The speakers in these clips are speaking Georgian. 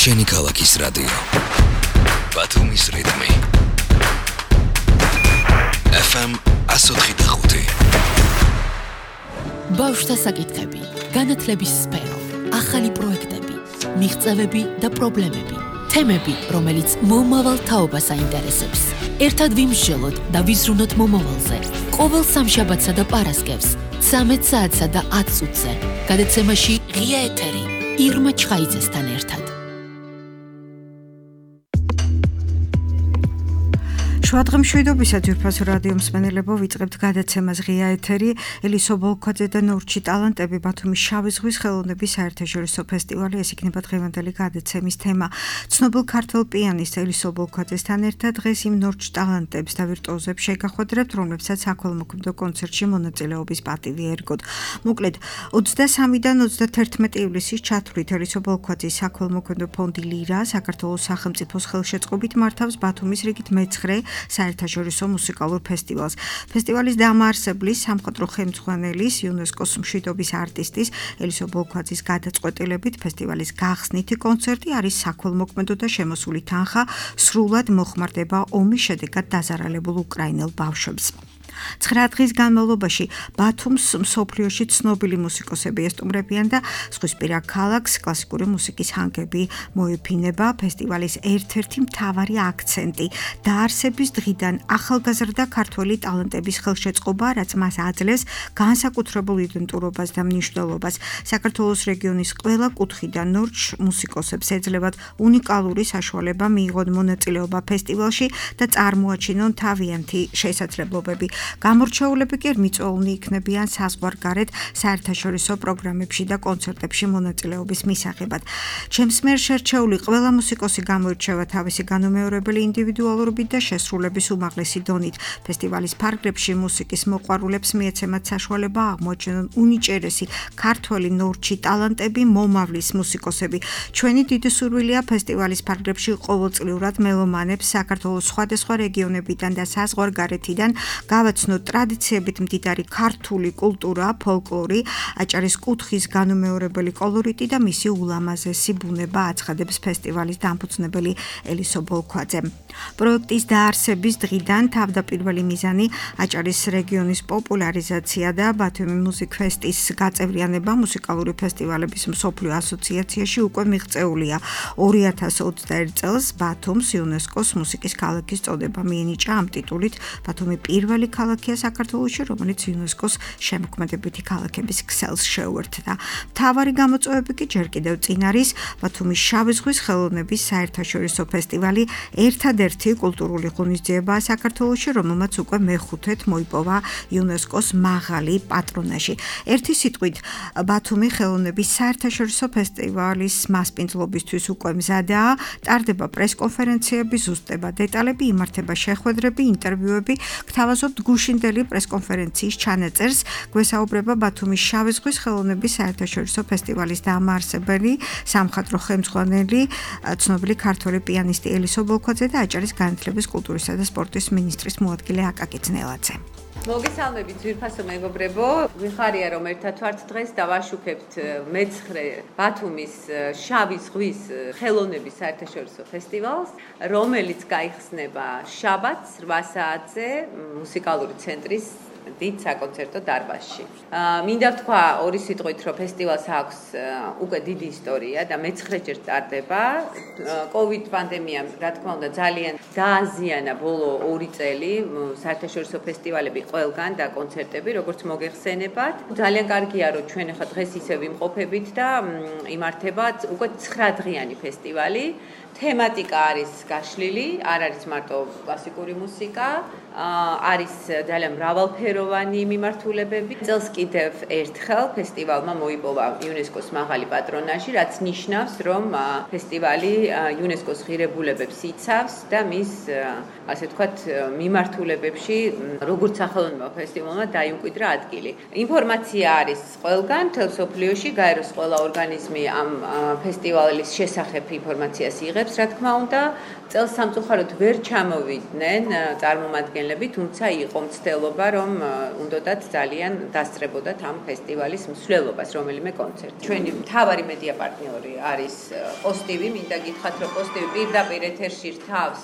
შენი ქალაქის რადიო. ბათუმის რიტმი. FM 104.5. ბავშვთა საკითხები, განათლების სფერო, ახალი პროექტები, მიღწევები და პრობლემები, თემები, რომელიც მომავალ თაობას აინტერესებს. ერთად ვიმსჯელოთ და ვიზრუნოთ მომავალზე. ყოველ სამშაბათსა და პარასკევს, 13 საათსა და 10 წუთზე. გადაცემაში ღია ეთერი, ირმა ჩხაიძესთან ერთად. შუადღემშვიდობისა ძვირფასო რადიო მსმენელებო, ვიწყებთ გადაცემას ღია ეთერი. ელისო ბოლქვაძე და ნორჩი ტალანტები ბათუმის შავი ზღვის ხელოვნების საერთაშორისო ფესტივალი, ეს იქნება დღევანდელი გადაცემის თემა. ცნობილ ქართველ პიანისტ ელისო ბოლქვაძესთან ერთად დღეს იმ ნორჩ ტალანტებს და ვირტუოზებს შეგახვედრებთ, რომლებსაც საქველმოქმედო კონცერტში მონაწილეობის პატივი ერგოთ. მოკლედ, 23-დან 31 ივლისის ჩათვლით ელისო ბოლქვაძის საქველმოქმედო ფონდი ლირა საქართველოს სახელმწიფოს ხელშეწყობით მართავს ბათუმის რიგით მეცხრე საერთაშორისო მუსიკალურ ფესტივალს. ფესტივალის დამაარსებლის, სამხატვრო ხელმძღვანელის, იუნესკოს მშვიდობის არტისტის ელისო ბოლქვაძის გადაწყვეტილებით ფესტივალის გახსნითი კონცერტი არის საქველმოქმედო და შემოსული თანხა სრულად მოხმარდება ომის შედეგად დაზარალებულ უკრაინელ ბავშვებს. 9 დღის განმავლობაში ბათუმს მსოფლიოში ცნობილი მუსიკოსები ესტუმრებიან და ზღვისპირა ქალაქს კლასიკური მუსიკის ჰანგები მოეფინება. ფესტივალის ერთ-ერთი მთავარი აქცენტი დაარსების დღიდან ახალგაზრდა ქართველი ტალანტების ხელშეწყობა, რაც მას აძლევს განსაკუთრებულ იდენტურობას და მნიშვნელობას. საქართველოს რეგიონის ყველა კუთხიდან ნორჩ მუსიკოსებს ეძლევათ უნიკალური საშუალება მიიღონ მონაწილეობა ფესტივალში და წარმოაჩინონ თავიანთი შესაძლებლობები. გამორჩეულები კი მიწვეულნი იქნებიან საზღვარგარეთ საერთაშორისო პროგრამებში და კონცერტებში მონაწილეობის მისაღებად. ჩემს მიერ შერჩეული ყველა მუსიკოსი გამოირჩევა თავისი განუმეორებელი ინდივიდუალურობით და შესრულების უმაღლესი დონით. ფესტივალის ფარგლებში მუსიკის მოყვარულებს მიეცემათ საშუალება აღმოაჩინონ უნიჭერესი ქართველი ნორჩი ტალანტები, მომავლის მუსიკოსები. ჩვენი დიდი სურვილია ფესტივალის ფარგლებში ყოველწლიურად მელომანებს საქართველოს სხვადასხვა რეგიონებიდან და საზღვარგარეთიდან გავაცნოთ ტრადიციებით მდიდარი ქართული კულტურა, ფოლკლორი, აჭარის კუთხის განუმეორებელი კოლორიტი და მისი ულამაზესი ბუნება აცხადებს ფესტივალის დამფუძნებელი ელისო ბოლქვაძე. პროექტის დაარსების დღიდან თავდაპირველი მიზანი აჭარის რეგიონის პოპულარიზაცია და ბათუმი მუსიკ ფესტის გაწევრიანება მუსიკალური ფესტივალების მსოფლიო ასოციაციაში უკვე მიღწეულია. 2021 წელს ბათუმს იუნესკოს მუსიკის ქალაქის წოდება მიენიჭა. ამ ტიტულით ბათუმი პირველი ქალაქია საქართველოში, რომელიც იუნესკოს შემოქმედებითი ქალაქების ქსელს შეუერთდა. მთავარი გამოწვევები კი ჯერ კიდევ წინ არის ბათუმის შავი ზღვის ხელოვნების საერთაშორისო ფესტივალი, ერთადერთი კულტურული ღონისძიებაა საქართველოში, რომელმაც უკვე მეხუთედ მოიპოვა იუნესკოს მაღალი პატრონაჟი. ერთი სიტყვით, ბათუმი ხელოვნების საერთაშორისო ფესტივალის მასპინძლობისთვის უკვე მზადაა. ტარდება პრესკონფერენციები, ზუსტება დეტალები, იმართება შეხვედრები, ინტერვიუები. გთავაზობთ გუშინდელი პრესკონფერენციის ჩანაწერს. გვესაუბრება ბათუმის შავი ზღვის ხელოვნების საერთაშორისო ფესტივალის დამაარსებელი, სამხატვრო ხელმძღვანელი, ცნობილი ქართველი პიანისტი ელისო ბოლქვაძე და აჭარის განათლების, კულტურისა და სპორტის მინისტრის მოადგილე აკაკი ძნელაძე. მოგესალმებით ძვირფასო მეგობრებო, ვიხარია რომ ერთად ვართ დღეს და ვაშუქებთ მეცხრე ბათუმის შავი ზღვის ხელოვნების საერთაშორისო ფესტივალს, რომელიც გაიხსნება შაბათს 8 საათზე მუსიკალური ცენტრის დიდ საკონცერტო დარბაზში. მინდა ვთქვა ორი სიტყვით, რომ ფესტივალს აქვს უკვე დიდი ისტორია და მეცხრეჯერ ტარდება. COVID პანდემიამ, რა თქმა უნდა, ძალიან დააზიანა ბოლო 2 წელი საერთაშორისო ფესტივალები ყველგან და კონცერტები, როგორც მოგეხსენებათ. ძალიან კარგია, რომ ჩვენ ახლა დღეს ისე ვიმყოფებით და იმართება უკვე 9 დღიანი ფესტივალი. თემატიკა არის გაშლილი, არ არის მარტო კლასიკური მუსიკა, არის ძალიან მრავალფეროვანი მიმართულებები. წელს კიდევ ერთხელ ფესტივალმა მოიპოვა იუნესკოს მაღალი პატრონაჟი, რაც ნიშნავს, რომ ფესტივალი იუნესკოს ღირებულებებს იცავს და მის, ასე ვთქვათ, მიმართულებებში, როგორც სახელოვნებო ფესტივალმა დაიმკვიდრა ადგილი. ინფორმაცია არის ყველგან, მთელ მსოფლიოში, გაეროს ყველა ორგანიზმი ამ ფესტივალის შესახებ ინფორმაციას იღებს, რა თქმა უნდა. წელს სამწუხაროდ ვერ ჩამოვიდნენ წარმომადგენლები, თუმცა იყო მცდელობა, რომ უნდათ ძალიან დასწრებოდათ ამ ფესტივალის მსვლელობას რომელიმე კონცერტი. ჩვენი მთავარი მედია პარტნიორი არის პოსტივი, მინდა გითხრათ, რომ პოსტივი პირდაპირ ეთერში რთავს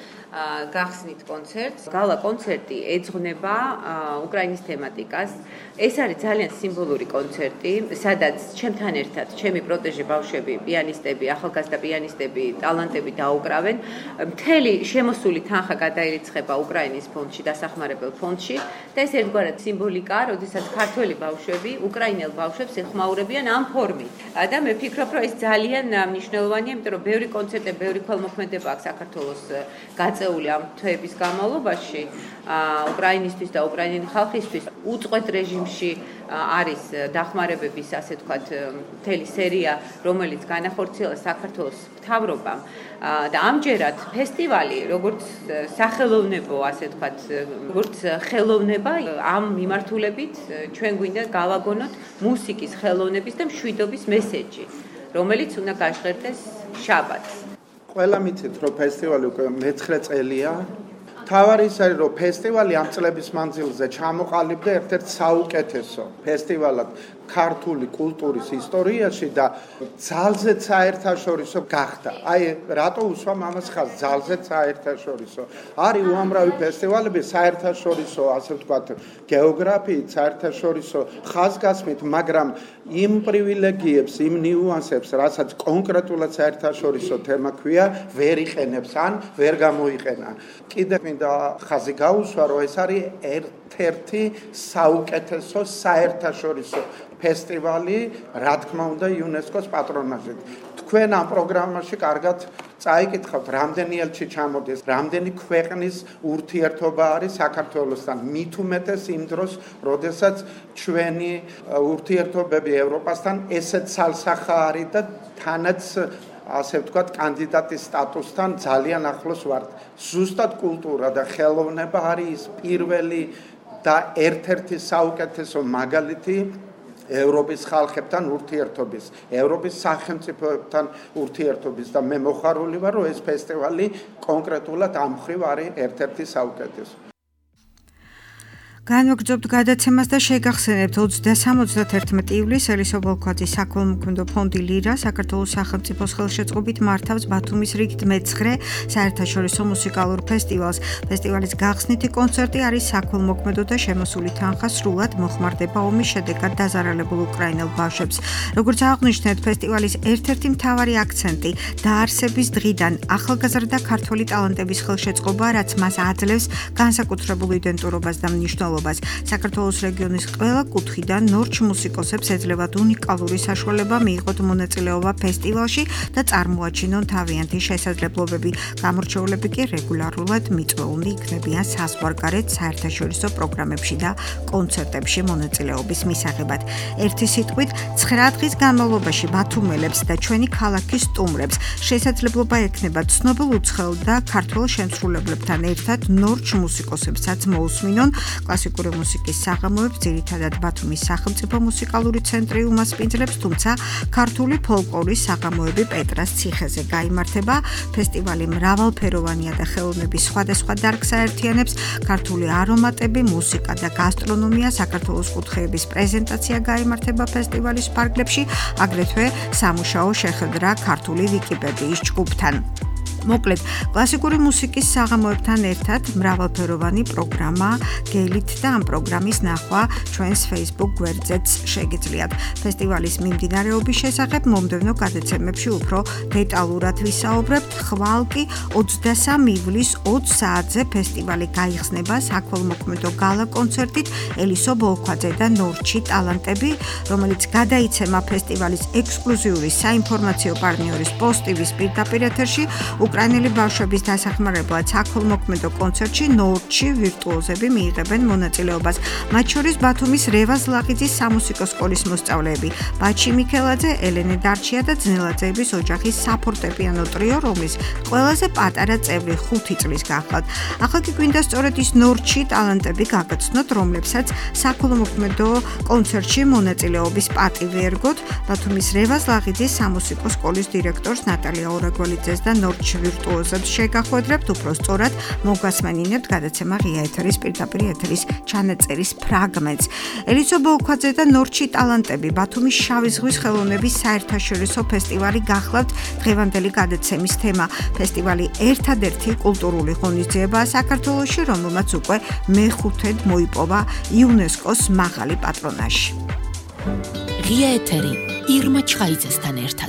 გახსნით კონცერტს. გალა კონცერტი ეძღვნება უკრაინის თემატიკას. ეს არის ძალიან სიმბოლური კონცერტი, სადაც ჩემთან ერთად ჩემი პროტეჟე ბავშვები, პიანისტები, ახალგაზრდა პიანისტები, ტალანტები დაუკრავენ. მთელი შემოსული თანხა გადაირიცხება უკრაინის ფონდში, დასახმარებელ ფონდში და ეს ერთგვარად სიმბოლიკაა, როდესაც ქართველი ბავშვები უკრაინელ ბავშვებს ეხმაურებიან ამ ფორმით. და მე ვფიქრობ, რომ ეს ძალიან მნიშვნელოვანია, იმიტომ რომ ბევრი კონცერტები, ბევრი ქველმოქმედება აქვს საქართველოს გაწეული ამ თვეების განმავლობაში უკრაინისთვის და უკრაინელი ხალხისთვის უწყვეტ რეჟიმში არის დახმარებების, ასე ვთქვათ, მთელი სერია, რომელიც განახორციელა საქართველოს მთავრობამ და ამჯერად ფესტივალი, როგორც სახელოვნებო, ასე ვთქვათ, როგორც ხელოვნება, ამ მიმართულებით ჩვენ გვინდა გავაგონოთ მუსიკის, ხელოვნების და მშვიდობის მესეჯი, რომელიც უნდა გაჟღერდეს შაბათს. ყველა მიცით, რომ ფესტივალი უკვე მე-9 წელია. თავარი ის არის, რომ ფესტივალი ამ წლების მანძილზე ჩამოყალიბდა ერთ-ერთ საუკეთესო ფესტივალად ქართული კულტურის ისტორიაში და ძალზედ საერთაშორისო გახდა. აი, რატო უსვამ ამას ხაზს ძალზედ საერთაშორისო? არის უამრავი ფესტივალები საერთაშორისო, ასე ვთქვათ, გეოგრაფიით, საერთაშორისო ხაზგასმით, მაგრამ იმ პრივილეგიებს, იმ ნიუანსებს, რასაც კონკრეტულად საერთაშორისო თემა ქვია, ვერ იყენებს ან ვერ გამოიყენა. კიდევ მინდა ხაზი გაუსვა, რომ ეს არის ერთ-ერთი საუკეთესო საერთაშორისო ფესტივალი, რა თქმა უნდა, იუნესკოს პატრონაჟით. თქვენ ამ პროგრამაში კარგად წაიკითხავთ, რამდენი ელჩი ჩამოდის, რამდენი ქვეყნის ურთიერთობა არის საქართველოსთან, მით უმეტეს იმ დროს, როდესაც ჩვენი ურთიერთობები ევროპასთან ესეც ცალსახა არის და თანაც ასე ვთქვათ, კანდიდატის სტატუსთან ძალიან ახლოს ვართ. ზუსტად კულტურა და ხელოვნება არის ის პირველი და ერთ-ერთი საუკეთესო მაგალითი ევროპის ხალხებთან ურთიერთობის, ევროპის სახელმწიფოებთან ურთიერთობის და მე მოხარული ვარ, რომ ეს ფესტივალი კონკრეტულად ამ მხრივ არის ერთ-ერთი საუკეთესო. განვაგრძობთ გადაცემას და შეგახსენებთ 20-31 ივლისს ელისო ბოლქვაძის საქველმოქმედო ფონდი ლირა საქართველოს სახელმწიფოს ხელშეწყობით მართავს ბათუმის რიგით მე-9 საერთაშორისო მუსიკალურ ფესტივალს. ფესტივალის გახსნითი კონცერტი არის საქველმოქმედო და შემოსული თანხა სრულად მოხმარდება ომის შედეგად დაზარალებულ უკრაინელ ბავშვებს. როგორც აღნიშნეთ, ფესტივალის ერთ-ერთი მთავარი აქცენტი დაარსების დღიდან ახალგაზრდა ქართველი ტალანტების ხელშეწყობა, რაც მას აძლევს განსაკუთრებულ იდენტურობას და მნიშვნელობას. საქართველოს რეგიონის ყველა კუთხიდან ნორჩ მუსიკოსებს ეძლებათ უნიკალური საშუალება მიიღოთ მონაწილეობა ფესტივალში და წარმოაჩინონ თავიანთი შესაძლებლობები. გამორჩეულები კი რეგულარულად მიწვეულნი იქნებიან საზღვარგარეთ საერთაშორისო პროგრამებში და კონცერტებში მონაწილეობის მისაღებად. ერთი სიტყვით, 9 დღის განმავლობაში ბათუმელებს და ჩვენი ქალაქის სტუმრებს შესაძლებლობა ექნებათ ცნობილ უცხოელ და ქართველ შემსრულებლებთან ერთად ნორჩ მუსიკოსებსაც მოусმინონ კლასიკური მუსიკის საღამოებს, ძირითადად ბათუმის სახელმწიფო მუსიკალური ცენტრი უმასპინძლებს, თუმცა ქართული ფოლკლორის საღამოები პეტრას ციხეზე გაიმართება. ფესტივალი მრავალფეროვანია და ხელოვნების სხვადასხვა დარგს აერთიანებს. ქართული არომატები, მუსიკა და გასტრონომია, საქართველოს კუთხეების პრეზენტაცია გაიმართება ფესტივალის ფარგლებში, აგრეთვე სამუშაო შეხვედრა ქართული ვიკიპედიის ჯგუფთან. მოკლედ, კლასიკური მუსიკის საღამოებთან ერთად მრავალფეროვანი პროგრამა გელით და ამ პროგრამის ნახვა ჩვენს Facebook გვერდზეც შეგიძლიათ. ფესტივალის მიმდინარეობის შესახებ მომდევნო გადაცემებში უფრო დეტალურად ვისაუბრებთ. ხვალ კი 23 ივლისს 20 საათზე ფესტივალი გაიხსნება საქველმოქმედო გალა კონცერტით ელისო ბოლქვაძე და ნორჩი ტალანტები, რომელიც გადაიცემა ფესტივალის ექსკლუზიური საინფორმაციო პარტნიორის პოსტივის პირდაპირ ეთერში. უკრაინელი ბავშვების დასახმარებლად საქველმოქმედო კონცერტში ნორჩი ვირტუოზები მიიღებენ მონაწილეობას. მათ შორის ბათუმის რევაზ ლაღიძის სამუსიკო სკოლის მოსწავლეები ბაჩი მიქელაძე, ელენე დარჩია და ძნელაძეების ოჯახის საფორტეპიანო ტრიო, რომლის ყველაზე პატარა წევრი 5 წლის გახლავთ. ახლა კი გვინდა სწორედ ის ნორჩი ტალანტები გაგაცნოთ, რომლებსაც საქველმოქმედო კონცერტში მონაწილეობის პატივი ერგოთ. ბათუმის რევაზ ლაღიძის სამუსიკო სკოლის დირექტორს ნატალია ორაგვალიძეს და ნორჩ ვირტუოზებს შეგახვედრებთ, უფრო სწორად მოგასმენინებთ გადაცემა ღია ეთერის პირდაპირ ეთერის ჩანაწერის ფრაგმენტს. ელიცო ბოლქვაძე და ნორჩი ტალანტები ბათუმის შავი ზღვის ხელოვნების საერთაშორისო ფესტივალი გახლავთ დღევანდელი გადაცემის თემა. ფესტივალი ერთადერთი კულტურული ღონისძიებაა საქართველოში, რომელმაც უკვე მეხუთედ მოიპოვა იუნესკოს მაღალი პატრონაჟი. ღია ეთერი ირმა ჩხაიძესთან ერთად.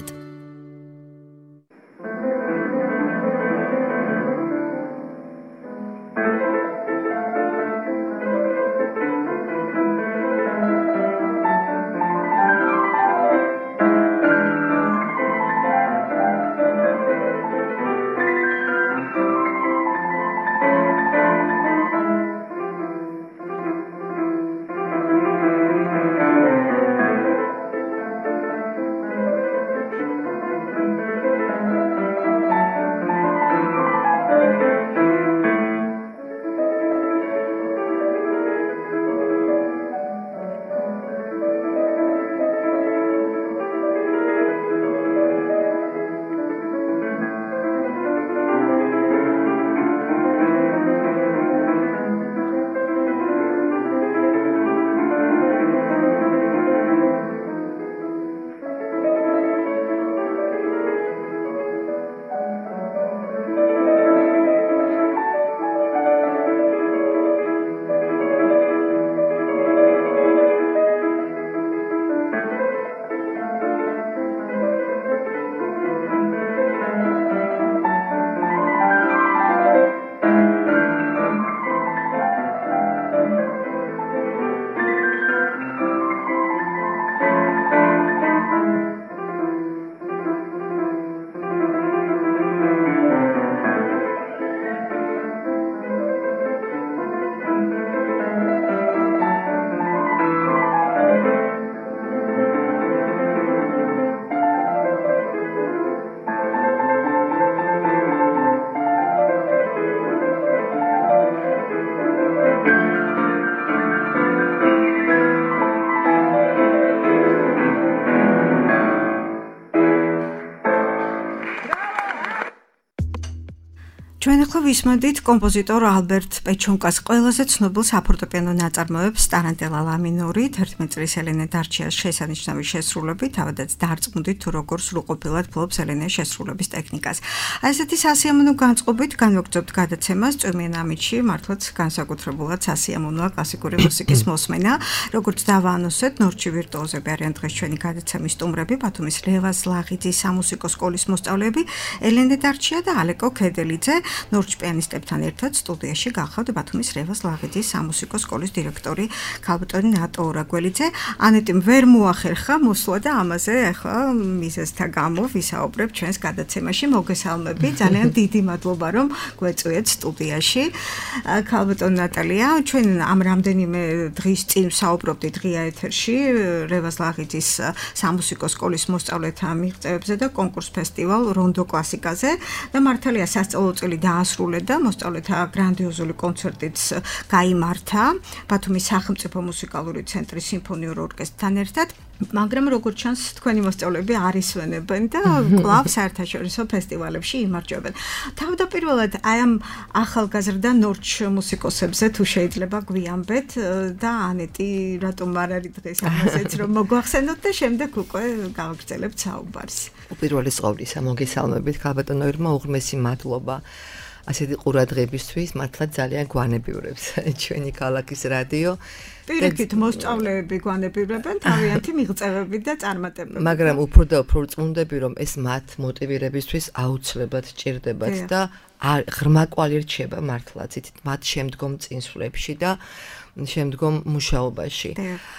ჩვენ ახლა ვისმენთ კომპოზიტორ ალბერტ პეჩონკას ყველაზე ცნობილ საფორტეპიანო ნაწარმოებს ტარანტელა ლა მინორით, 11 წლის ელენე დარჩიას შესანიშნავი შესრულებით, თავადაც დარწმუნდით თუ როგორ სრულყოფილად ფლობს ელენე შესრულების ტექნიკას. ასეთი სასიამოვნო განწყობით განვაგრძობთ გადაცემას წვიმიან ამიჩი, მართლაც განსაკუთრებულად სასიამოვნოა კლასიკური მუსიკის მოსმენა. როგორც დავაანონსეთ, ნორჩი ვირტუოზები არიან დღეს ჩვენი გადაცემის სტუმრები, ბათუმის ლევას ლაღიძის სამუსიკო სკოლის მოსწავლეები ელენე დარჩია და ალეკო ქედელიძე. ნორჩ პიანისტებთან ერთად სტუდიაში გახლავთ ბათუმის ლევას ლაღიძის სამუსიკო სკოლის დირექტორი ქალბატონი ნატო ორაგველიძე. ანეტიმ ვერ მოახერხა მოსვლა და ამაზე ახლა მიზეზთა გამო ვისაუბრებ ჩვენს გადაცემაში. მოგესალმები, ძალიან დიდი მადლობა რომ გვეწვიეთ სტუდიაში. ქალბატონი ნატალია, ჩვენ ამ რამდენიმე დღის წინ ვსაუბრობდით ღია ეთერში ლევას ლაღიძის სამუსიკო სკოლის მოსწავლეთა მიღწევებზე და კონკურს ფესტივალ რონდო კლასიკაზე და მართალია სასწავლო წელი დაასრულა და მოსწავლეთა გრანდიოზული კონცერტიც გაიმართა ბათუმის სახელმწიფო მუსიკალური ცენტრის სიმფონიურ ორკესტრთან ერთად. მაგრამ როგორც ჩანს თქვენი მოსწავლეები არ ისვენებენ და კვლავ საერთაშორისო ფესტივალებში იმარჯვებენ. თავდაპირველად აი ამ ახალგაზრდა ნორჩ მუსიკოსებზე თუ შეიძლება გვიამბეთ და ანეტი რატომ არ არის დღეს ამაზეც რომ მოგვახსენოთ და შემდეგ უკვე გავაგრძელებთ საუბარს. უპირველეს ყოვლისა მოგესალმებით ქალბატონო ირმა, უღრმესი მადლობა ასეთი ყურადღებისთვის, მართლა ძალიან გვანებიურებს ჩვენი ქალაქის რადიო. პირიქით მოსწავლეები გვანებიურებენ თავიანთი მიღწევებით და წარმატებებით. მაგრამ უფრო და უფრო ვწმუნდები, რომ ეს მათ მოტივირებისთვის აუცილებლად ჭირდებათ და ღრმა კვალი რჩება მართლაც იცით მათ შემდგომ წინსვლებში და შემდგომ მუშაობაში.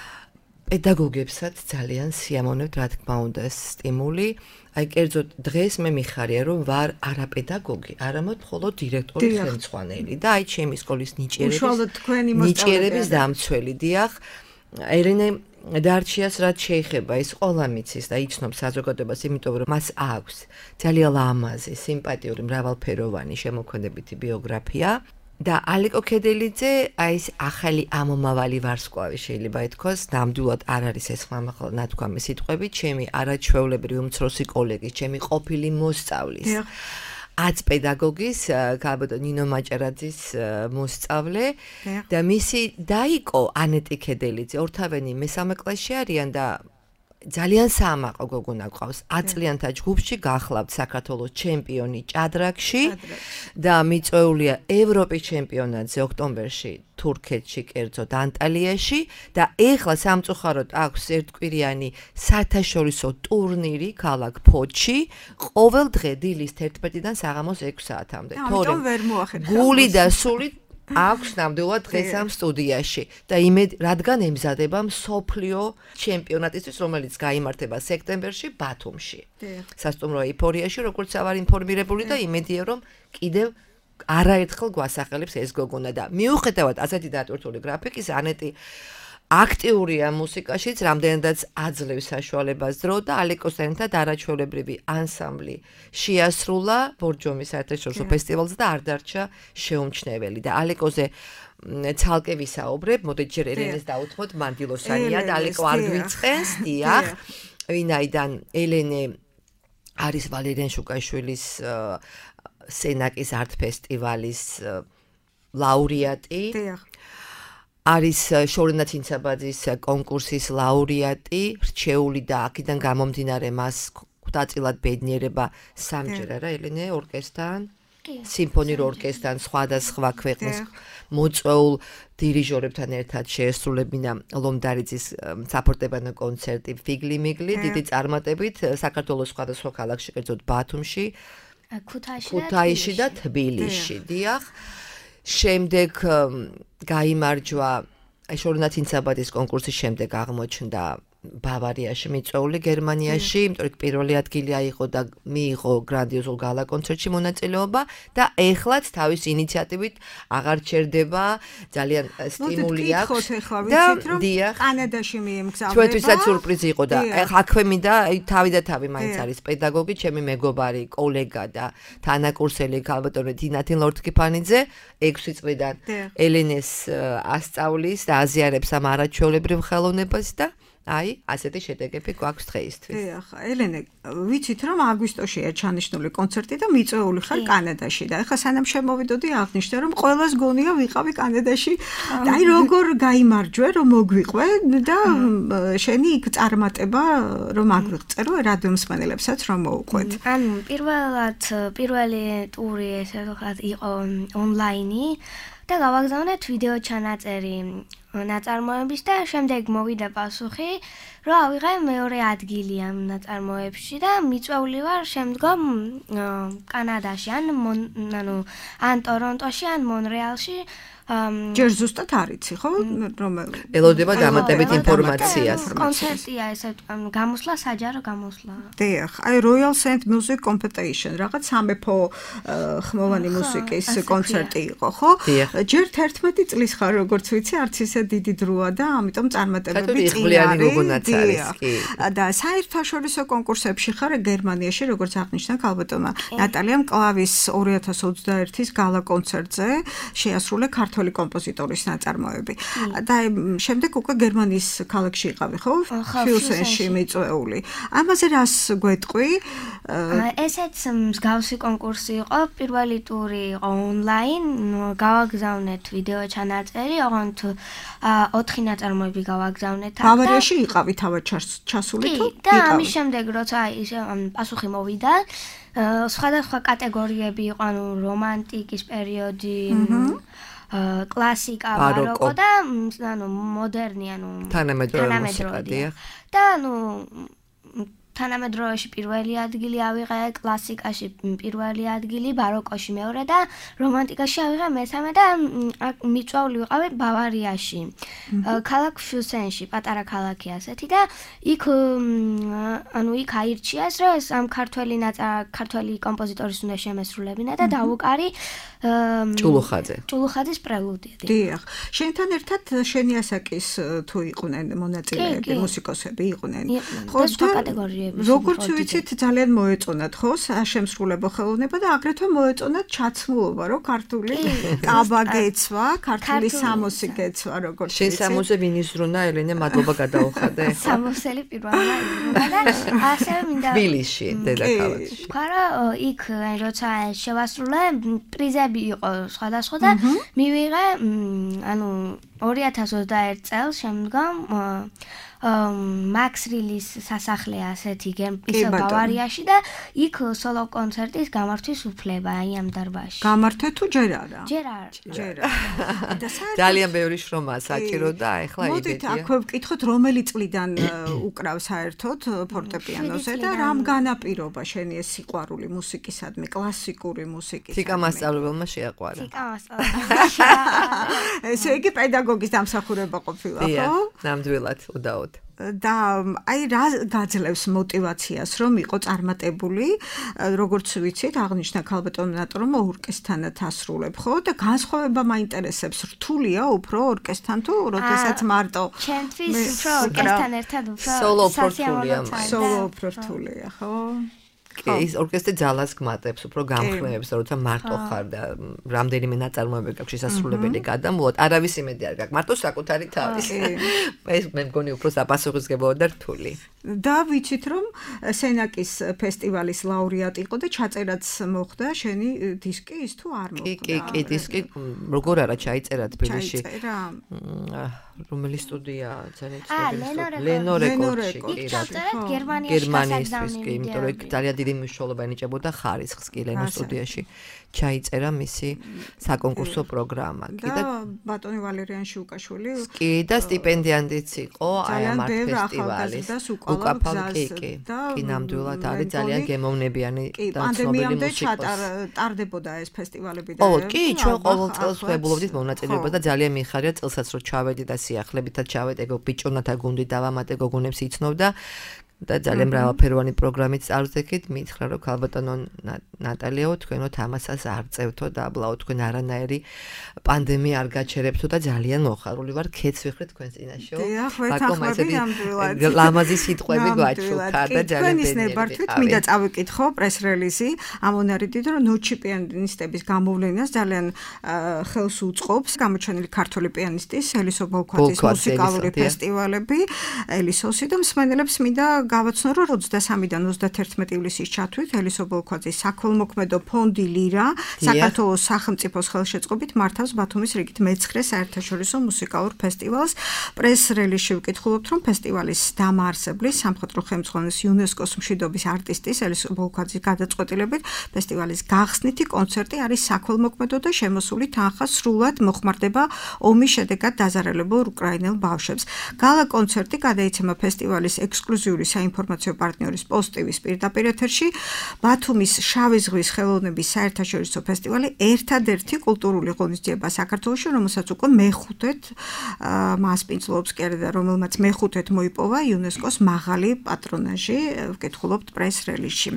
პედაგოგებსაც ძალიან სიამოვნებთ, რა თქმა უნდა, სტიმული. აი კერძოდ დღეს მე მიხარია რომ ვარ არაპედაგოგი, არამედ მხოლოდ დირექტორი ხელმძღვანელი და აი ჩემი სკოლის ნიჭიერების დამცველი, დიახ. ელენე დარჩიას რაც შეეხება, ის ყველა მიცის და იცნობს საზოგადოებას, იმიტომ რომ მას აქვს ძალიან ლამაზი, სიმპათიური, მრავალფეროვანი შემოქმედებითი ბიოგრაფია. და ალეკო ქედელიძე აი ეს ახალი ამომავალი ვარსკვლავი შეიძლება ითქვას, ნამდვილად არ არის ეს ხმამაღლა ნათქვამი სიტყვები, ჩემი არაჩვეულებრივი უმცროსი კოლეგის, ჩემი ყოფილი მოსწავლის. 10 პედაგოგის, ქალბატონ ნინო მაჭარაძის მოსწავლე და მისი დაიკო ანეტი ქედელიძე, ორთავენი მესამე კლასში არიან და ძალიან საამაყო გოგონა ყავს 10 წლიანთა ჯგუფში გახლავთ საქართველოს ჩემპიონი ჭადრაკში და მიწვეულია ევროპის ჩემპიონატზე ოქტომბერში თურქეთში კერძოდ ანტალიაში და ეხლა სამწუხაროდ აქვს ერთკვირიანი საერთაშორისო ტურნირი ქალაქ ფოთში ყოველ დღე დილის 11-დან საღამოს 6 საათამდე ამიტომ ვერ მოახერხა გული და სული აქვს ნამდვილად დღეს ამ სტუდიაში და რადგან ემზადება მსოფლიო ჩემპიონატისთვის, რომელიც გაიმართება სექტემბერში ბათუმში. სასტუმრო ეიფორიაში, როგორც ავარ ინფორმირებული და იმედია რომ კიდევ არაერთხელ გვასახელებს ეს გოგონა და მიუხედავად ასეთი დატვირთული გრაფიკის ანეტი აქტიურია მუსიკაშიც, რამდენადაც აძლევს საშუალებას დრო და ალეკოსთან ერთად არაჩვეულებრივი ანსამბლი შეასრულა ბორჯომის საერთაშორისო ფესტივალზე და არ დარჩა შეუმჩნეველი და ალეკოზე ცალკე ვისაუბრებ, მოდით ჯერ ელენეს დაუთმოთ, მანდილოსანია და ალეკო არ გვიწყენს, დიახ, ვინაიდან ელენე არის ვალერიან შუკაშვილის სენაკის არტ ფესტივალის ლაურეატი. დიახ. არის შორენა ცინცაბაძის კონკურსის ლაურეატი, რჩეული და აქედან გამომდინარე მას ხვდაწილად ბედნიერება სამჯერ არა ელენე ორკესტრთან, სიმფონიურ ორკესტრთან, სხვადასხვა ქვეყნის მოწვეულ დირიჟორებთან ერთად შეესრულებინა ლომდარიძის საფორტეპიანო კონცერტი ფიგლი მიგლი, დიდი წარმატებით საქართველოს სხვადასხვა ქალაქში, კერძოდ ბათუმში, ქუთაისში და თბილისში, დიახ. შემდეგ გაიმარჯვა შორენა ცინცაბაძის კონკურსის შემდეგ აღმოჩნდა ბავარიაში მიწვეული გერმანიაში, იმიტომ რომ პირველი ადგილი აიღო და მიიღო გრანდიოზულ გალა კონცერტში მონაწილეობა და ეხლაც თავის ინიციატივით აღარ ჩერდება, ძალიან სტიმული აქვს და დიახ, კანადაში მიემგზავრება. ჩვენთვისაც სიურპრიზი იყო და აქვე მინდა თავი და თავი მაინც არის პედაგოგი, ჩემი მეგობარი, კოლეგა და თანაკურსელი ქალბატონი თინათინ ლორთქიფანიძე 6 წლიდან ელენეს ასწავლის და აზიარებს ამ არაჩვეულებრივ ხელოვნებას და აი, ასეთი შედეგები გვაქვს დღეისთვის. დიახ, ელენე, ვიცით რომ აგვისტოშია ჩანიშნული კონცერტი და მიწვეული ხარ კანადაში და ეხლა სანამ შემოვიდოდი აღნიშნე რომ ყველას გონია ვიყავი კანადაში და აი როგორ გაიმარჯვე რომ მოგვიყვე და შენი იქ წარმატება რომ აგვიღწერო რადიო მსმენელებსაც რომ მოუყვეთ. ანუ პირველი ტური ესე ვთქვათ იყო ონლაინი და გავაგზავნეთ ვიდეო ჩანაწერი ნაწარმოების და შემდეგ მოვიდა პასუხი, რომ ავიღე მეორე ადგილი ამ ნაწარმოებში და მიწვეული ვარ შემდგომ კანადაში, ან ტორონტოში, ან მონრეალში. ჯერ ზუსტად არიცი, ხო? რომ ელოდება დამატებით ინფორმაციას. კონცერტია ესე გამოსვლა, საჯარო გამოსვლა. დიახ, აი Royal Saint Music Competition, რაღაც სამეფო ხმოვანი მუსიკის კონცერტი იყო, ხო? ჯერ 11 წლის ხარ, როგორც ვიცი, არც ისე დიდი დროა და ამიტომ წარმატებები წინა და საერთაშორისო კონკურსებში ხარ გერმანიაში, როგორც აღნიშნა ქალბატონმა ნატალიამ კლავის 2021-ის გალა კონცერტზე შეასრულა ქართველი კომპოზიტორის ნაწარმოები. და შემდეგ უკვე გერმანიის ქალაქში იყავი, ხო? ფიუსენში მიწვეული. ამაზე რას გვეტყვი? ესეც მსგავსი კონკურსი იყო, პირველი ტური იყო ონლაინ, გავაგზავნეთ ვიდეო ჩანაწერი, ოღონდ 4 ნაწარმოები გავაგზავნეთ. ბავარიაში იყავი თავად ჩასული თუ? და ამის შემდეგ როცა პასუხი მოვიდა, სხვადასხვა კატეგორიები იყო, ანუ რომანტიკის პერიოდი, კლასიკა, ბაროკო და მოდერნი, თანამედროვე მუსიკა, დიახ. და თანამედროვეში პირველი ადგილი ავიღე, კლასიკაში პირველი ადგილი, ბაროკოში მეორე და რომანტიკაში ავიღე მესამე და მიწვეული ვიყავი ბავარიაში. ქალაქ ფიუსენში, პატარა ქალაქი ასეთი და იქ იქ აირჩიეს, რომ ეს ამ ქართველი კომპოზიტორის უნდა შემესრულებინა და დავუკარი ჭულუხაძის პრელუდია. დიახ. შენთან ერთად შენი ასაკის თუ იყვნენ მონაწილეები, მუსიკოსები იყვნენ. ხო, სხვა კატეგორიები. ისტორიების. როგორც ვიცით, ძალიან მოეწონათ ხო შემსრულებო ხელოვნება და აგრეთვე მოეწონათ ჩაცმულობა, რომ ქართული კაბა გეცვა, ქართული სამოსი გეცვა, როგორც შენ სამოსზე ვინ იზრუნა, ელენე, მადლობა გადაუხადე. სამოსელი პირველმა იზრუნა და ასევე მინდა თბილისში, დედაქალაქში. ვქვა რომ იქ როცა შევასრულე, პრიზები იყო სხვადასხვა და მივიღე ანუ 2021 წელს შემდგომ Max Release სასახლე ასეთი ისე ბავარიაში და იქ სოლო კონცერტის გამართვის უფლება აი ამ დარბაზში. გამართე თუ ჯერ არა? ჯერ არა. ჯერ არა. და ძალიან ბევრი შრომა საჭირო და ეხლა იბედია. მოდით აქვე ვკითხოთ რომელი წლიდან უკრავ საერთოდ ფორტეპიანოზე და რამ განაპირობა შენი ეს სიყვარული მუსიკისადმი, კლასიკური მუსიკისადმი? თიკა მასწავლებელმა შეაყვარა. თიკა მასწავლებელმა. ესე იგი პედაგოგის დამსახურება ყოფილა, ხო? დიახ, ნამდვილად, უდაოდ. და აი რა გაძლევს мотиваციას რომ იყო წარმატებული როგორც ვიცით აღნიშნა ქალბატონ ნატო რომ ორკესტრთანაც ასრულებ ხო და განსხვავება მაინტერესებს რთულია უფრო ორკესტრთან თუ როდესაც მარტო ჩემთვის უფრო ორკესტრთან ერთად უფრო სოლო რთულია ხო ის ორკესტრი ძალას გმატებს, უფრო გამხნევებს, როცა მარტო ხარ და რამდენიმე ნაწარმოები გაქვს შესასრულებელი გადამულოთ, არავის იმედი არ გაქვს, მარტო საკუთარი თავის. ეს მე მგონი უფრო საპასუხისმგებლო და რთული. და ვიცით რომ სენაკის ფესტივალის ლაურეატი იყო და ჩაწერაც მოხდა შენი დისკი ის თუ არ მოხდა? კი, დისკი როგორ არა ჩაიწერა თბილისში. რომელი სტუდია ძალიან ცნობილი? ლენო რეკორდში. იქ ჩაწერეთ გერმანიაში დისკი, იმიტომ რომ ძალიან დიდი მნიშვნელობა ენიჭებოდა ხარისხს კი ლენო სტუდიაში. ჩაიწერა მისი საკონკურსო პროგრამა. კი და ბატონი ვალერიან შიუკაშვილი კი და სტიპენდიანტიც იყო აი ამ ფესტივალის. უკაფალ კი ნამდვილად არის ძალიან გემოვნებიანი და ცნობილი მუსიკოსი. ტარდებოდა ეს ფესტივალები და კი, ჩვენ ყოველ წელს ვებულობდით მონაწილეობას და ძალიან მიხარია წელსაც რომ ჩავედი და სიახლებითაც ჩავედი, ეგ ბიჭუნათა გუნდი დავამატე გოგონებს იცნობდა და ძალიან მრავალფეროვანი პროგრამით წარვდექით, მითხრა რომ ქალბატონო ნატალიაო თქვენო თამასას არ წევთო და აბლაო თქვენ არანაირი პანდემია არ გაჩერებთო და ძალიან მოხარული ვარ, ქეც ვიხრე თქვენ წინაშეო. ბაკომ ესეთი ლამაზი სიტყვები გვაჩუქა და ძალიან ბენერდით. მინდა წავიკითხო პრეს-რელიზი ამონარიდით რომ ნოჩი პიანისტების გამოვლენას ძალიან ხელს უწყობს გამოჩენილი ქართული პიანისტის ელისო ბოლქვაძის მუსიკალური ფესტივალები ელისოსი და მსმენელებს მინდა გავაცნო რომ 23-დან 31 ივლისის ჩათვლით ელისო ბოლქვაძის საქველმოქმედო ფონდი ლირა საქართველოს სახელმწიფოს ხელშეწყობით მართავს ბათუმის რიგით მე-9 საერთაშორისო მუსიკალურ ფესტივალს. პრეს-რელიზში ვკითხულობთ რომ ფესტივალის დამაარსებლის სამხატვრო ხელმძღვანელის იუნესკოს მშვიდობის არტისტის ელისო ბოლქვაძის გადაწყვეტილებით ფესტივალის გახსნითი კონცერტი არის საქველმოქმედო და შემოსული თანხა სრულად მოხმარდება ომის შედეგად დაზარალებულ უკრაინელ ბავშვებს. გალა კონცერტი გადაიცემა ფესტივალის ექსკლუზიური საინფორმაციო პარტნიორის პოსტივის პირდაპირ ეთერში. ბათუმის შავი ზღვის ხელოვნების საერთაშორისო ფესტივალი ერთადერთი კულტურული ღონისძიება საქართველოში, რომელსაც უკვე მე-5-ად მასპინძლობს კი არა და რომელმაც მე-5-ად მოიპოვა იუნესკოს მაღალი პატრონაჟი, ვკითხულობთ პრეს-რელიზში.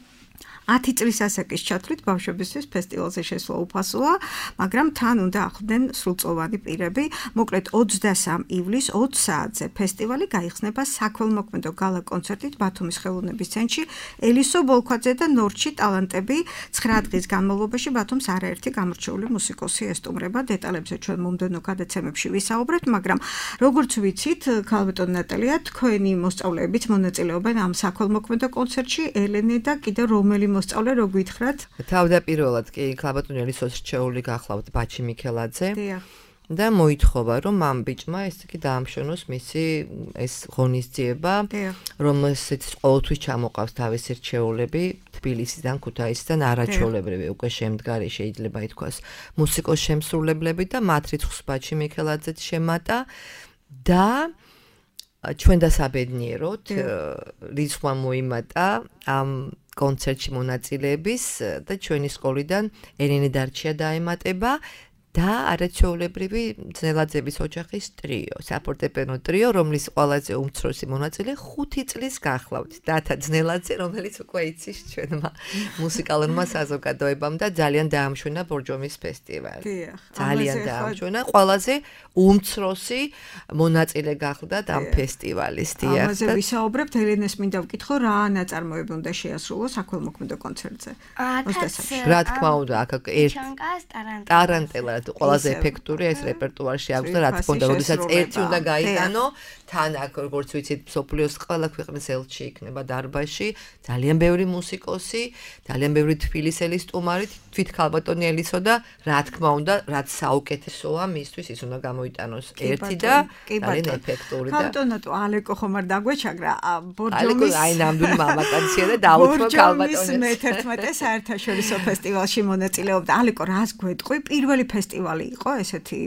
10 წლის ასაკის ჩათვლით ბავშვებისთვის ფესტივალზე შესვლა უფასოა, მაგრამ თან უნდა ახლდნენ სრულწლოვანი პირები. მოკლედ 23 ივლისს 20 საათზე ფესტივალი გაიხსნება საქველმოქმედო გალა კონცერტით ბათუმის ხელოვნების ცენტრში. ელისო ბოლქვაძე და ნორჩი ტალანტები 9 დღის განმავლობაში ბათუმს არაერთი გამორჩეული მუსიკოსი ესტუმრება. დეტალებზე ჩვენ მომდევნო გადაცემებში ვისაუბრებთ, მაგრამ როგორც ვიცით, ქალბატონ ნატალია, თქვენი მოსწავლეებიც მონაწილეობენ ამ საქველმოქმედო კონცერტში, ელენე და კიდევ რომელი მოსწავლე რო გითხრათ? თავდაპირველად კი ქალბატონ ელისოს რჩეული გახლავთ ბაჩი მიქელაძე. და მოითხოვა რომ ამ ბიჭმა ეს კი დაამშვენოს მისი ეს ღონისძიება, რომელსაც ყოველთვის ჩამოყავს თავისი რჩეულები თბილისიდან, ქუთაისიდან, არაჩვეულებრივი უკვე შემდგარი შეიძლება ითქვას მუსიკოს შემსრულებლები და მათ რიცხვს ბაჩი მიქელაძეც შემატა და ჩვენ დასაბედნიეროთ რიცხვმა მოიმატა ამ კონცერტში მონაწილეების და ჩვენი სკოლიდან ელენე დარჩია დაემატება და არაჩვეულებრივი ძნელაძების ოჯახის ტრიო, საფორტეპიანო ტრიო, რომლის ყველაზე უმცროსი მონაწილე 5 წლის გახლავთ. დათა ძნელაძე, რომელიც უკვე იცის ჩვენმა მუსიკალურმა საზოგადოებამ და ძალიან დაამშვენა ბორჯომის ფესტივალი. ძალიან დაამშვენა, ყველაზე უმცროსი მონაწილე გახლდათ ამ ფესტივალის. ამაზე ვისაუბრებთ, ელენეს მინდა ვკითხო, რა ნაწარმოები უნდა შეასრულოს საქველმოქმედო კონცერტზე. რა თქმა უნდა, აქ ტარანტელა ყველაზე ეფექტური ეს რეპერტუარში აქვს და რა თქმა უნდა, როდესაც ერთი უნდა გაიტანო, თან აქ როგორც ვიცით, მსოფლიოს ყველა ქვეყნის ელჩი იქნება დარბაზში, ძალიან ბევრი მუსიკოსი, ძალიან ბევრი თბილისელი სტუმარი, თვით ქალბატონი ელისო და რა თქმა უნდა, რაც საუკეთესოა მისთვის ის უნდა გამოიტანოს ერთი და ძალიან ეფექტური და ქალბატონო ალეკო ხომ არ დაგვეჩაგრა ბორჯომის აი ნამდვილი მამაკაცია და დაუთმო ქალბატონებს მე-11 საერთაშორისო ფესტივალში მონაწილეობდა ალეკო რას გვეტყვი პირველი ფესტივალი იყო ესეთი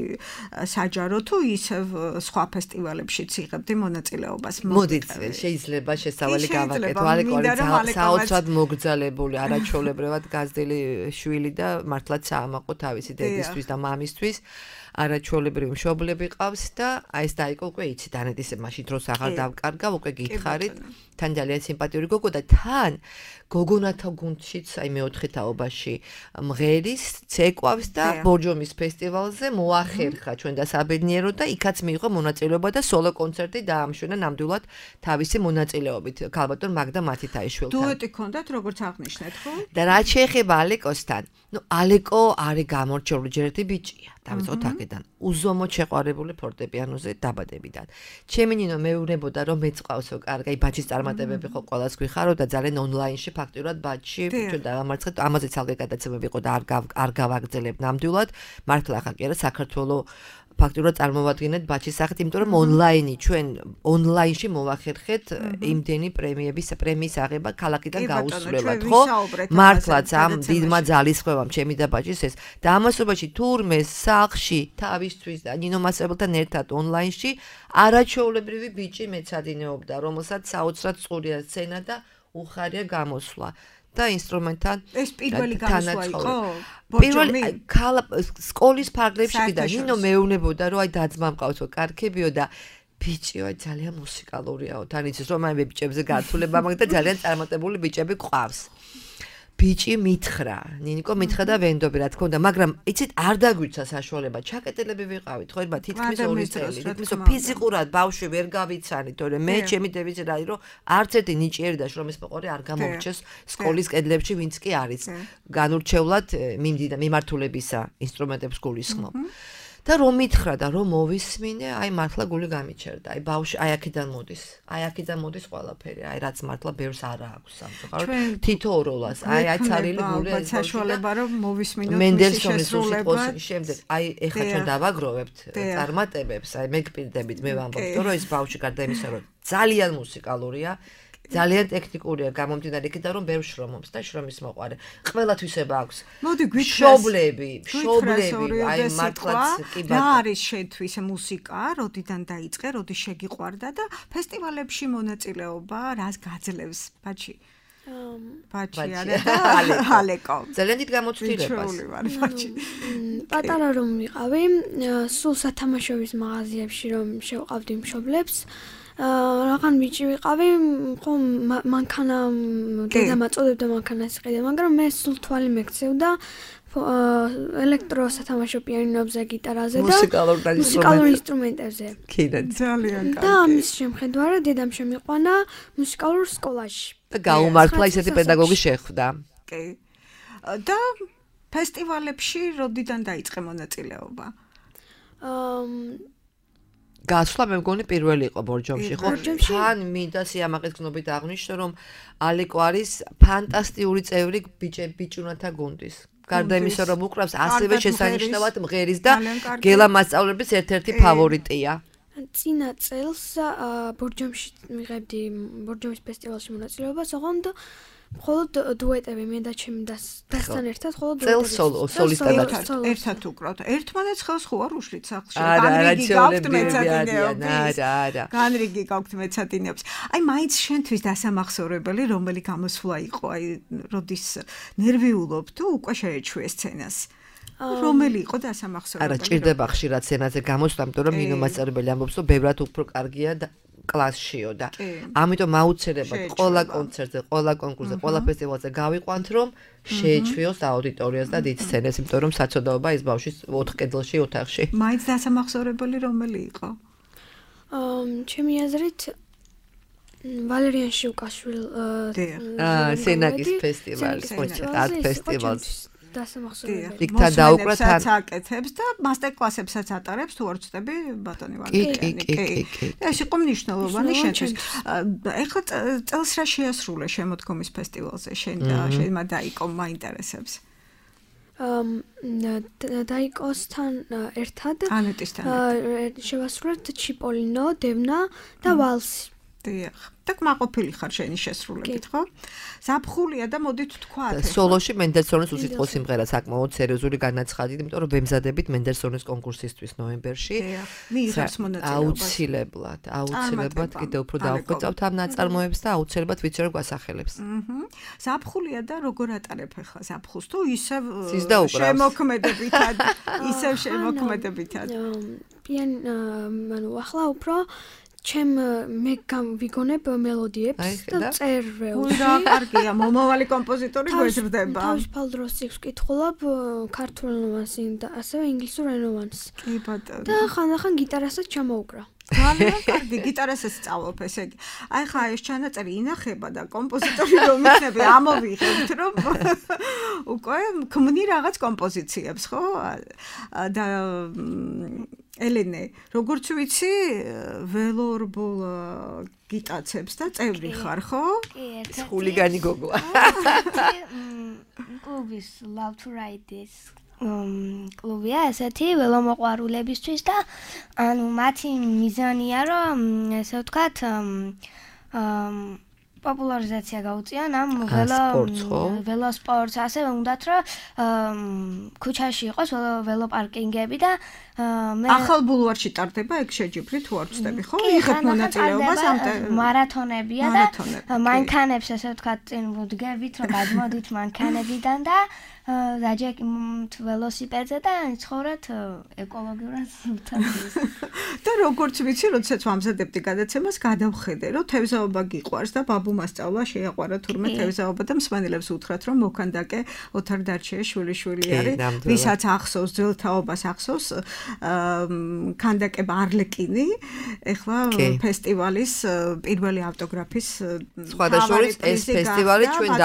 საჯარო თუ ისევ სხვა ფესტივალებშიც იღებდი მონაწილეობას მოდით შეიძლება შესავალი გავაკეთო ალეკო საოცრად მოგრძალებული არაჩვეულებრივად გაზრდილი შვილი და მართლაც საამაყო თავისი დედისთვის და მამისთვის არაჩვეულებრივი მშობლები ყავს და აი ეს დაიკო უკვე იცით ანეტის მაშინ დროს აღარ დავკარგავ უკვე გითხარით თან ძალიან სიმპათიური გოგო და თან გოგონათა გუნდშიც აი მეოთხე თაობაში მღერის ცეკვავს და ბორჯომის ფესტივალზე მოახერხა ჩვენ და საბედნიერო და იქაც მიიღო მონაწილეობა და სოლო კონცერტი დაამშვენა ნამდვილად თავისი მონაწილეობით ქალბატონ მაგდა მათითაიშვილთან დუეტი ქონდათ როგორც აღნიშნეთ ხო და რაც შეეხება ალეკოსთან ნუ ალეკო არის გამორჩეული ჯერ ერთი ბიჭია დავიწყოთ აქედან უზომოდ შეყვარებული ფორტეპიანოზე დაბადებიდან ჩემი ნინო მეუბნებოდა რომ მეწყავსო კარგი ბაჩის წარმატებები ხო ყველას გვიხარო და ძალიან ონლაინში ფაქტურად ბაჩი ჩვენ დავამარცხეთ ამაზე ცალკე გადაცემები იყო და არ გავაგრძელებ ნამდვილად მართლა ახლა კი არა საქართველოს ფაქტურად წარმოვადგენთ ბაჩის სახით, იმიტომ რომ ონლაინი ჩვენ ონლაინში მოვახერხეთ იმდენი პრემიის აღება ქალაქიდან გაუსვლელად, ხო? მართლაც ამ დიდმა ძალისხმევამ ჩემი და ბაჩის ეს და ამასობაში თურმე სახლში თავისთვის და ნინო მასწავლებელთან ერთად ონლაინში არაჩვეულებრივი ბიჭი მეცადინეობდა, რომელსაც საოცრად წყურია სცენა და უხარია გამოსვლა. და ინსტრუმენტთან ეს პირველი გამოსვლა იყო პირველი სკოლის ფარგლებში და ნინო მეუბნებოდა რომ აი დაძმა მყავსო კარგებიო და ბიჭიო ძალიან მუსიკალურიაო თან იცის რომ აი ბიჭებზე გართულება მაგ და ძალიან წარმატებული ბიჭები ყავს ბიჭი მითხრა ნინიკო მითხრა და ვენდობი რა თქმა უნდა მაგრამ იცით არ დაგვიცა საშუალება ჩაკეტელები ვიყავით ხო ება თითქმის 2 წელი თითქმის ფიზიკურად ბავშვი ვერ გავიცანით თორე მე ჩემი დევიზი რა არის რომ არც ერთი ნიჭიერი და შრომის მოყოლი არ გამორჩეს სკოლის კედლებში ვინც კი არის განურჩევლად მიმართულებისა ინსტრუმენტებს გულისხმობ და რომ მითხრა და რომ მოვისმინე, აი მართლა გული გამიჩერდა. აი ბავშვი აი აქედან მოდის ყველაფერი. აი რაც მართლა ბევრს არ აქვს სამწუხაროდ. თითოეულას აი აცარილი გული ეს საშუალება რომ მოვისმინოთ მენდელსონის უსიტყვოსის შემდეგ. აი ეხლა ჩვენ დავაგროვებთ წარმატებებს, აი მეგპირდებით მე ვამბობ, რომ ეს ბავშვი გარდა იმისა რომ ძალიან მუსიკალურია ძალიან ტექნიკურია გამომდინარე იქიდან რომ ბევრ შრომობს და შრომის მოყვარე. ყველათვისება აქვს. მოდი მშობლები, აი მართლაც კი ბატონო. რა არის შენთვის მუსიკა, როდიდან დაიწყე, როდი შეგიყვარდა და ფესტივალებში მონაწილეობა, რას გაძლევს, ბაჩი? ბაჩი ალეკო. ძალიან დიდ გამოცდილებას. პატარა რომ ვიყავი, სულ სათამაშოების მაღაზიებში რომ შევყავდი მშობლებს რაღაც ბიჭი ვიყავი, ხო მანქანა დედა მაწოდებდა მანქანას იყიდა, მაგრამ მე სულ თვალი მეკცევდა ელექტროსათამაშო პიანინოებზე, გიტარაზე და მუსიკალურ ინსტრუმენტებზე. კიდე ძალიან კარგი. და ამის შემხედვარად დედამ შემიყვანა მუსიკალურ სკოლაში. და გაუმართლა ისეთი პედაგოგი შეხვდა. კი. და ფესტივალებში როდიდან დაიწყე მონაწილეობა? გასვლა მე მგონი პირველი იყო ბორჯომში, ხო? თან მინდა სიამაყის გნობით აღნიშნო, რომ ალეკო არის ფანტასტიკური წევრი ბიჭუნათა გუნდის. გარდა იმისა, რომ უკრავს, ასევე შესანიშნავად მღერის და გელა მასწავლებლების ერთ-ერთი ფავორიტია. წინა წელს ბორჯომში მიღებდი ბორჯომის ფესტივალში მონაწილეობას, ოღონდ მხოლოდ დუეტები მე და ჩემი დასთან ერთად მხოლოდ წელს სოლისტად ერთად უკრავთ. ერთმანეთს ხელს ხო არ უშლით სახლში? განრიგი გაქვთ მეცადინეებს. აი მაინც შენთვის დასამახსოვრებელი რომელი გამოსვლა იყო, აი როდის ნერვიულობ თუ უკვე შეეჩვე სცენას? რომელი იყო დასამახსოვრებელი? არა, ჭირდება ხშირად სცენაზე გამოსვლა, იმიტომ რომ მინო მასწავლებელი ამბობს, რომ ბევრად უფრო კარგია და კლასშიო და ამიტომ აუცილებლად ყველა კონცერტზე, ყველა კონკურსზე, ყველა ფესტივალზე გავიყვანთ, რომ შეეჩვიოს აუდიტორიას და დიდ სცენას, იმიტომ რომ საცოდაობა ის ბავშვის 4 კედელში ოთახში. მაინც დასამახსოვრებელი რომელი იყო? ჩემი აზრით ვალერიან შიუკაშვილ სენაკის ფესტივალის, art ფესტივალს დასამახსოვრებელი. იქ თან დაუკრა თან აკეთებს და მასტერკლასებსაც ატარებს თუ არ ვწდები ბატონი ვალერიანი. კი. ეს იყო მნიშვნელოვანი შენთვის. ეხლა წელს რა შეასრულე შემოდგომის ფესტივალზე შენ და შენმა დაიკო მაინტერესებს? დაიკოსთან ერთად ანეტისთან შევასრულეთ ჩიპოლინო, დევნა და ვალსი. დიახ. და კმაყოფილი ხარ შენი შესრულებით, ხო? ზაფხულია და მოდით თქვათ. სოლოში მენდელსონის უსიტყვო სიმღერა საკმაოდ სერიოზული განაცხადით, იმიტომ რომ ვემზადებით მენდელსონის კონკურსისთვის ნოემბერში. მიიღებს მონაწილეობას. აუცილებლად კიდევ უფრო დავხვეწავთ ამ ნაწარმოებს და აუცილებლად ვიცი რომ გვასახელებს. ზაფხულია და როგორ ატარებ ახლა ზაფხულს თუ ისევ შემოქმედებითად. ახლა უფრო მე ვიგონებ მელოდიებს და წერვეულში. რა კარგია, მომავალი კომპოზიტორი გვეძრდება. თავისუფალ დროს წიგნს ვკითხულობ ქართულ ენოვანს და ასევე ინგლისურ ენოვანს. კი ბატონო. და ხანდახან გიტარასაც ჩამოუკრა. ძალიან კარგი, გიტარასაც სწავლობ, ესე იგი. აი ხა ეს ჩანაწერი ინახება და კომპოზიტორი რომ იქნება, ამოვიღებთ რომ უკვე ქმნი რაღაც კომპოზიციებს, ხო? და ელენე, როგორც ვიცი, ველორბოლ გიტაცებს და წევრი ხარ, ხო? კი, ერთ-ერთი ხულიგანი გოგოა. კლუბის Love to Ride This კლუბია ესეთი ველომოყვარულებისთვის და ანუ მათი მიზანია რომ ესე ვთქვათ პოპულარიზაცია გაუწიონ ამ ველოსპორტს, ასევე უნდათ რომ ქუჩაში იყოს ველოპარკინგები და ახალ ბულვარში ტარდება ეგ შეჯიბრი თუ არ ვწდები, ხო? იღებ მონაწილეობას ამ მარათონებია და მანქანებს ესე ვთქვათ წინ ვუდგებით რომ გადმოდით მანქანებიდან და დაჯექით ველოსიპედზე და ცხოვრობთ ეკოლოგიურად თანდათან. და როგორც ვიცი, როდესაც ვამზადებდი გადაცემას, გადავხედე, რომ თევზაობა გიყვარს და ბაბუ მასწავლა შეაყვარა თურმე თევზაობა და მსმენელებს უთხრათ, რომ მოქანდაკე ოთარ დარჩია შვილიშვილი არის, ვისაც ახსოვს ძველთაობას ახსოვს ქანდაკე არლეკინი, ეხლა ფესტივალის პირველი ავტოგრაფის სხვადასხვა ეს ფესტივალი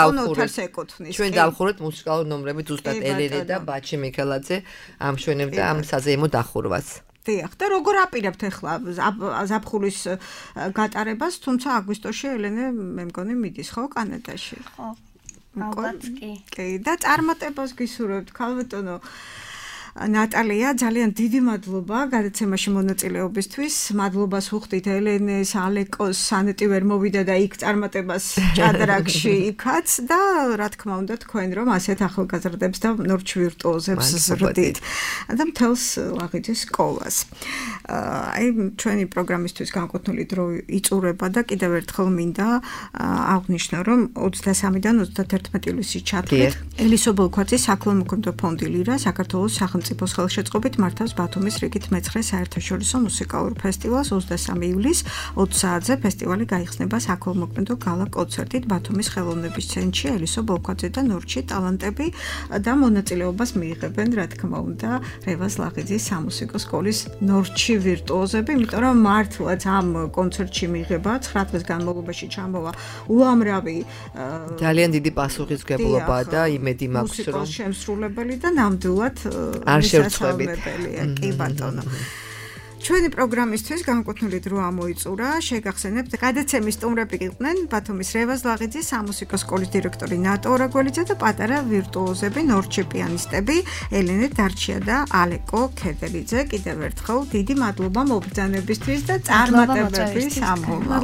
ჩვენ დავხურეთ მუსიკალურ ნომრებით ზუსტად ელენე და ბაჩი მიქელაძე ამშვენებდა ამ საზეიმო დახურვას. დიახ, და როგორ აპირებთ ახლა ზაფხულის გატარებას, თუმცა აგვისტოში ელენე მე მგონი მიდის ხო კანადაში? ხო. ალბათ კი. კი, და წარმატებას გისურვებთ, ქალბატონო ნატალია, ძალიან დიდი მადლობა გადაცემაში მონაწილეობისთვის. მადლობას ვუხდით ელენეს, ალეკოს, სანეტი ვერ მოვიდა და იქ წარმატებას ჭადრაკში იქაც და რა თქმა უნდა თქვენ რომ ასეთ ახალგაზრდებს და ნორჩ ვირტუოზებს ზრდით და მთელს ლაღიძის სკოლას. აი ჩვენი პროგრამისთვის განკუთვნილი დრო იწურება და კიდევ ერთხელ მინდა აღვნიშნო რომ 23-დან 31 ივლისის ჩათვლით ელისო ბოლქვაძის საქველმოქმედო ფონდი ლირა საქართველოს სახელმწიფოს ხელშეწყობით მართავს ბათუმის რიგით მე-9 საერთაშორისო მუსიკალურ ფესტივალს 23 ივლისს 20 საათზე ფესტივალი გაიხსნება საქველმოქმედო გალა კონცერტით ბათუმის ხელოვნების ცენტრში ელისო ბოლქვაძე და ნორჩი ტალანტები და მონაწილეობას მიიღებენ რა თქმა უნდა რევაზ ლაღიძის სამუსიკო სკოლის ნორჩი ვირტუოზები, იმიტომ რომ მართლაც ამ კონცერტში მიიღება 9 დღის განმავლობაში ჩამოვა უამრავი ძალიან დიდი პასუხისმგებლობა და იმედი მაქვს რომ მუსიკოს შემსრულებელი და ნამდვილად არ შევწყვებით. კი ბატონო. ჩვენი პროგრამისთვის განკუთვნილი დრო ამოიწურა. შეგახსენებთ, გადაცემის სტუმრები იყვნენ ბათუმის რევაზ ლაღიძის სამუსიკო სკოლის დირექტორი ნატო ორაგველიძე და პატარა ვირტუოზები, ნორჩი პიანისტები ელენე დარჩია და ალეკო ქედელიძე. კიდევ ერთხელ დიდი მადლობა მობრძანებისთვის და წარმატებების ამბავად.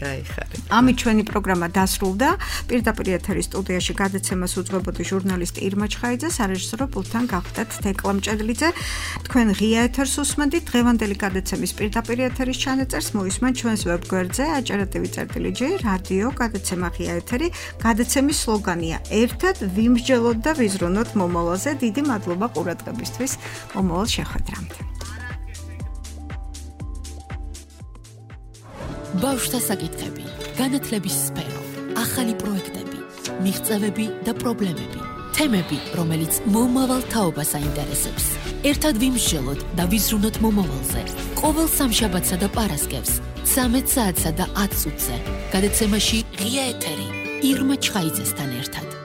გაიხარე. ამით ჩვენი პროგრამა დასრულდა. პირდაპირ ეთერის სტუდიაში გადაცემას უძღვებოდი ჟურნალისტი ირმა ჩხაიძე, სარეჟისორო პულტთან გავხდათ თეკლა მჭედლიძე. თქვენ ღია ეთერს უსმენდით. დღევანდელი გადაცემის პირდაპირ ეთერის ჩანაწერს მოისმენთ ჩვენს ვებგვერდზე ajarativi.gi რადიო გადაცემა ღია ეთერი. გადაცემის სლოგანია: ერთად ვიმსჯელოთ და ვიზრუნოთ მომავალზე. დიდი მადლობა ყურადღებისთვის. მომავალ შეხვედრამდე. ბავშვთა საკითხები, განათლების სფერო, ახალი პროექტები, მიღწევები და პრობლემები, თემები, რომელიც მომავალ თაობას აინტერესებს. ერთად ვიმსჯელოთ და ვიზრუნოთ მომავალზე. ყოველ სამშაბათსა და პარასკევს 13 საათსა და 10 წუთზე. გადაცემაში ღია ეთერი ირმა ჩხაიძესთან ერთად.